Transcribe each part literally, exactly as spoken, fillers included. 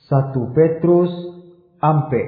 satu Petrus ampe.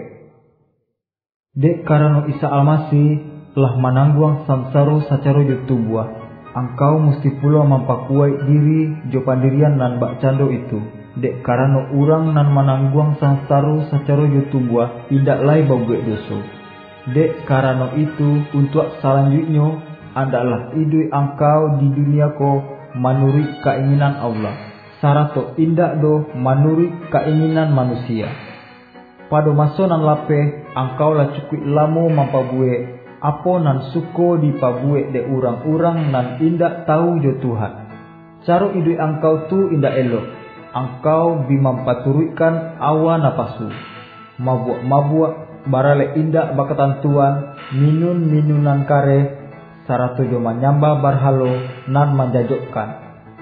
Dek karena Isa Almasih telah menangguang samsaro sacara tubuh, angkau mesti pula mempakuai diri jo pandirian nan bak cando itu. Dek karena orang nan menangguang samsaro sacara tubuh tidak lai babuek dosa. Dek karena itu untuk selanjutnya adalah idui angkau di dunia ko menurut keinginan Allah. Sarato indak do menurut keinginan manusia. Pada masa nan lape angkau lah cukup lamo mampabue apo nan suko dipabue de urang-urang nan indak tahu jo Tuhan. Caro idui angkau tu indak elok. Angkau bimampaturutkan awa napasu. Mabuak-mabuak barale indak bakatantuan minun-minunan kare sarato jo manyamba barhalo nan menjajokkan.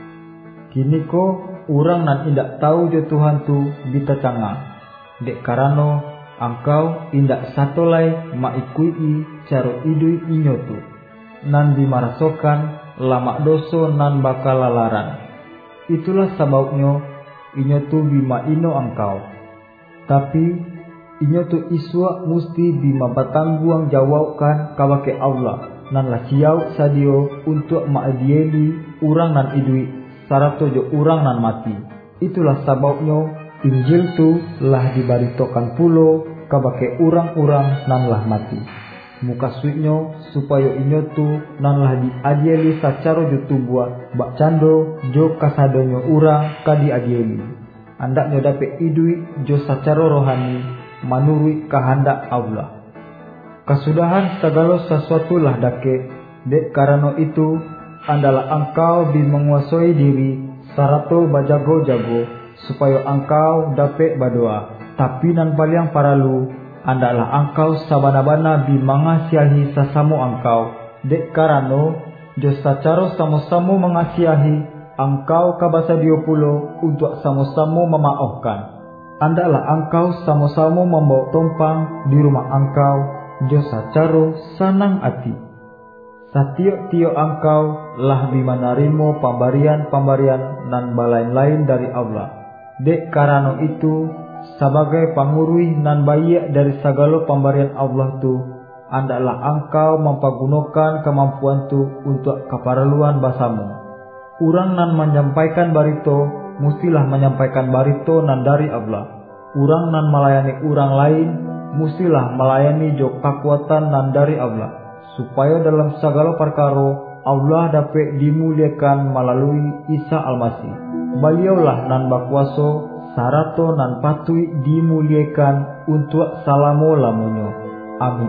Kini ko orang nan indak tahu jo Tuhan tu bita canga. Dek karano angkau indak satolai maikui caro idui inyo tu. Nan dimarasokan lamak doso nan bakal lalaran. Itulah sebabnya inyo tu bima ino angkau. Tapi inyo tu iswa musti bima batangguang jawabkan kabake Allah. Nan lah siau sadio untuk maadieli urang nan idui sarato jo urang nan mati. Itulah sebabnya Injil tu lah dibaritokan pulo kabake urang-urang nan lah mati. Muka suitnya supaya inyo tu nan lah diadieli sacara jo tubuh bak cando jo kasadonyo urang kadi adieli. Andaknya dapat idui jo sacara rohani menurut kehendak Allah. Kesudahan segala sesuatu lah dake. Dek karena itu adalah engkau bi menguasai diri sarato bajago-jago supaya engkau dapat berdoa. Tapi nan paling paralu adalah engkau sabana-bana bi mengasihi sesama engkau. Dek karena jo secara sama-sama mengasihi engkau kabasa dio pulo untuk sama-sama memaafkan. Andaklah engkau sama-sama membawa tompang di rumah engkau jo secara senang hati. Setiap-tiap engkau lah bimanarimo pemberian-pemberian nan balain-lain dari Allah. Dek karena itu sebagai pangurui nan baik dari segala pemberian Allah tu, andaklah engkau mempergunakan kemampuan tu untuk keperluan basamu. Urang nan menyampaikan barito mustilah menyampaikan barito nan dari Allah. Urang nan melayani urang lain mustilah melayani jo kekuatan nan dari Allah. Supaya dalam segala perkara Allah dapat dimuliakan melalui Isa Almasih. Beliaulah nan berkuasa sarato nan patut dimuliakan untuk selama-lamanya. Amin.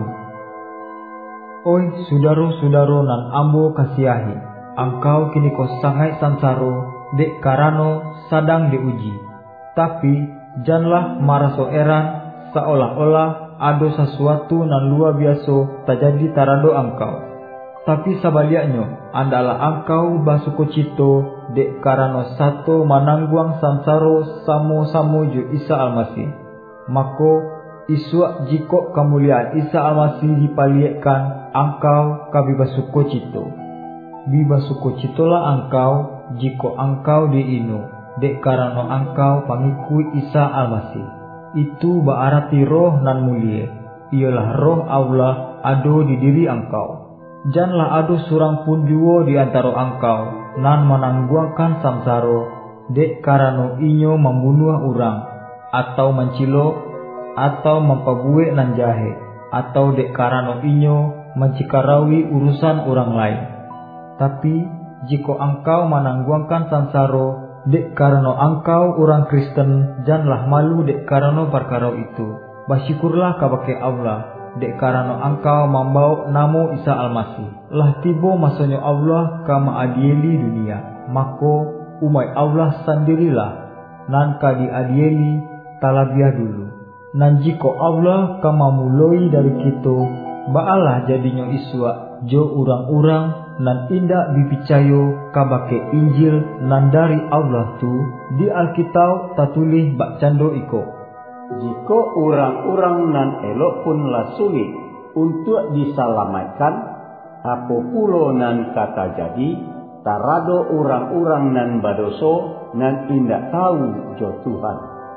Oi saudara-saudara nan ambo kasiahi, engkau kini ko sangai sansaro dek karano sadang diuji. Tapi janganlah maraso eran seolah-olah ada sesuatu nan luar biasa terjadi tarado engkau. Tapi sebaliknya adalah engkau basukocito dek karena satu menangguang samsaro samo-samo jo Isa Almasih. Maka iswa jiko kemuliaan Isa Almasih dipaliekkan engkau kabi basukocito. Bibasukocitolah engkau jiko engkau diino dek karena engkau pengikut Isa Almasih. Itu berarti roh nan mulia. Ialah roh Allah ado di diri engkau. Janganlah ado surang pun jua di antara engkau nan menangguangkan samsaro dek karena inyo membunuh orang atau mencilo atau memperbuat nan jahe atau dek karena inyo mencikarawi urusan orang lain. Tapi jika engkau menangguangkan samsaro dek karena engkau orang Kristen, janganlah malu dek karena perkara itu. Bersyukurlah kabake Allah dek karena engkau membawa namo Isa Almasih. Lah tiba masanya Allah kama adieli dunia. Maka umai Allah sendirilah nan kadi adieli talabiah dulu. Nan jika Allah kama mulai dari kita, baalah jadinya iswa jo urang-urang nan indak dipicayo kabake Injil nan dari Allah tu di Alkitab tatulih bak cando iko. Jika orang-orang nan elok pun lah sulit untuk diselamatkan, apa pulo nan kata jadi tarado orang-orang nan badoso nan indak tahu jo Tuhan.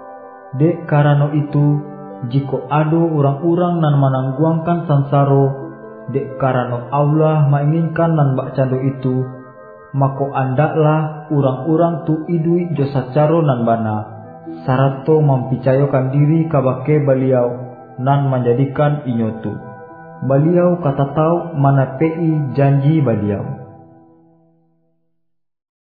Dek karano itu, jiko ado orang-orang nan manangguangkan sansaro, dek karano Allah mainginkan nan bakcando itu, mako andaklah orang-orang tu idui jo sacaro nan bana, sarato mempicayokan diri kabake beliau nan menjadikan inyotu. Beliau kata tahu mana pei janji beliau.